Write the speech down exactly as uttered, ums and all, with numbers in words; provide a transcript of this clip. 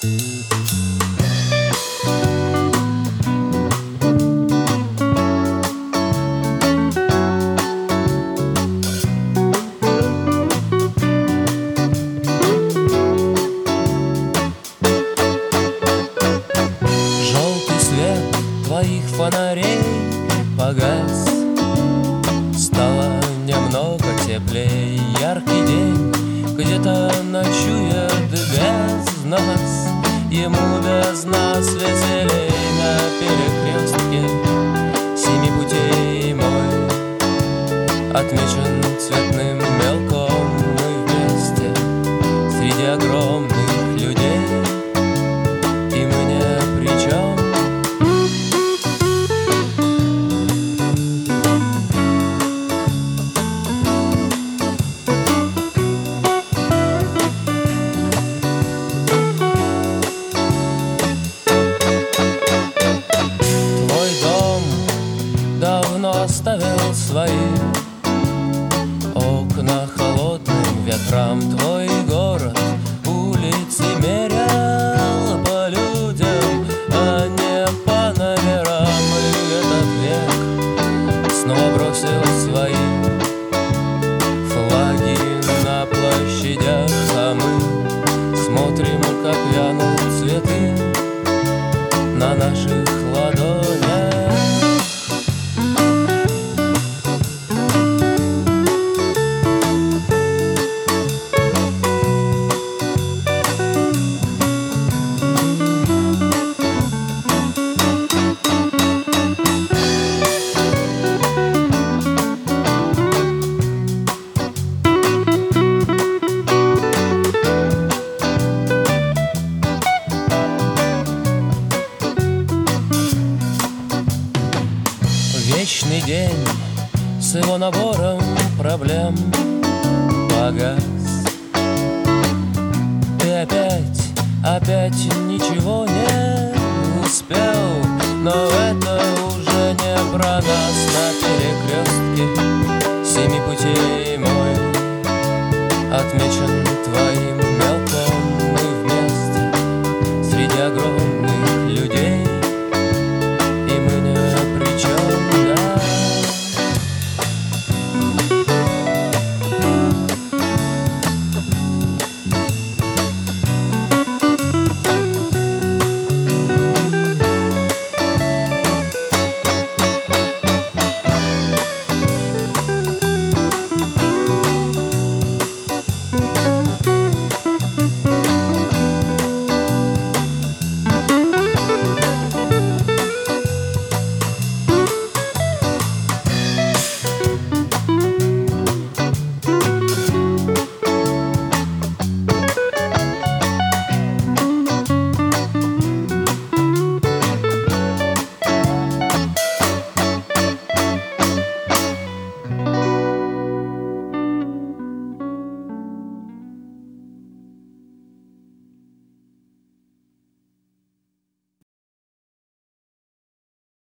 Твоих фонарей погас, стало немного теплей. Яркий день где-то ночует без нас, ему без нас веселей. На перекрестке семи путей мой отмечен цветным мелком. Мы вместе среди огромных людей, и мы не при чем. Давно оставил свои окна холодным ветрам. Твой город улицы мерял по людям, а не по номерам. И этот век снова бросил свои флаги на площадях, а мы смотрим, как вянут цветы на наших ладонях. Вечный день с его набором проблем погас. Ты опять, опять ничего не успел, но это уже не про нас. На перекрестке семи путей мой отмечен твоим